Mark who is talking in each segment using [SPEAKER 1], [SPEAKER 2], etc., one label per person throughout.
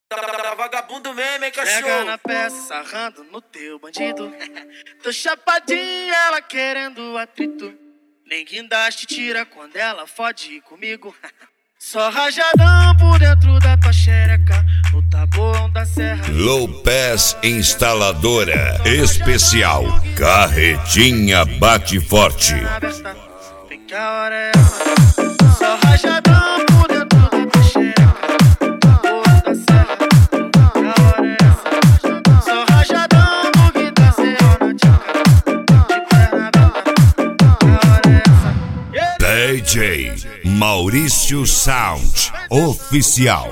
[SPEAKER 1] Tá vagabundo mesmo, hein, cachorro?
[SPEAKER 2] Pega na peça, sarrando no teu bandido. Tô chapadinha, ela querendo atrito. Nem guindaste tira quando ela fode comigo. Só rajadão por dentro da tua xereca, no tabuão da serra.
[SPEAKER 3] Low Pass Instaladora Especial Carretinha Bate Forte.
[SPEAKER 2] Vem que a hora é essa. Só rajadão por dentro da tua xereca, no tabuão da serra. Vem que a hora é essa. Só rajadão no guitarra na tchaca, de perna aberta. Vem que a hora é essa.
[SPEAKER 3] DJ Maurício Sound Oficial.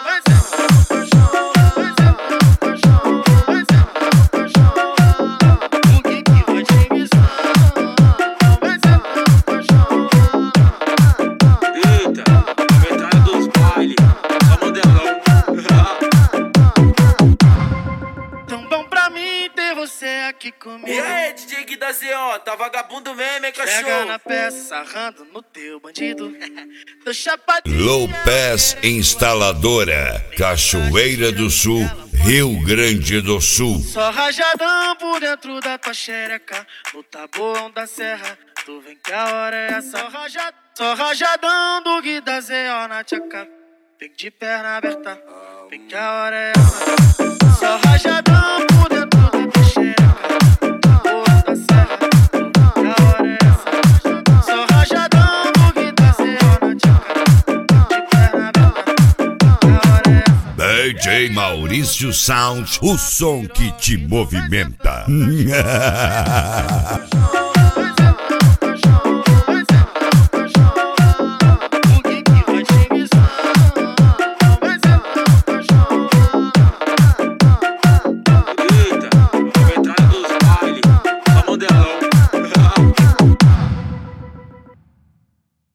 [SPEAKER 3] Aqui comigo.
[SPEAKER 1] E aí, DJ Gui da ZO, tá vagabundo mesmo, hein, cachorro?
[SPEAKER 2] Pega na peça, sarrando no teu bandido. Tô chapadinho.
[SPEAKER 3] Low Pass Instaladora Cachoeira do Sul, Rio Grande do Sul.
[SPEAKER 2] Só rajadão por dentro da tua xereca, no tabuão da serra. Tu vem que a hora é essa. Só rajadão do Gui da ZO na tchaca. Vem de perna aberta. Vem que a hora é essa. Só rajadão por dentro da tua xereca.
[SPEAKER 3] DJ Maurício Sound, o som que te movimenta.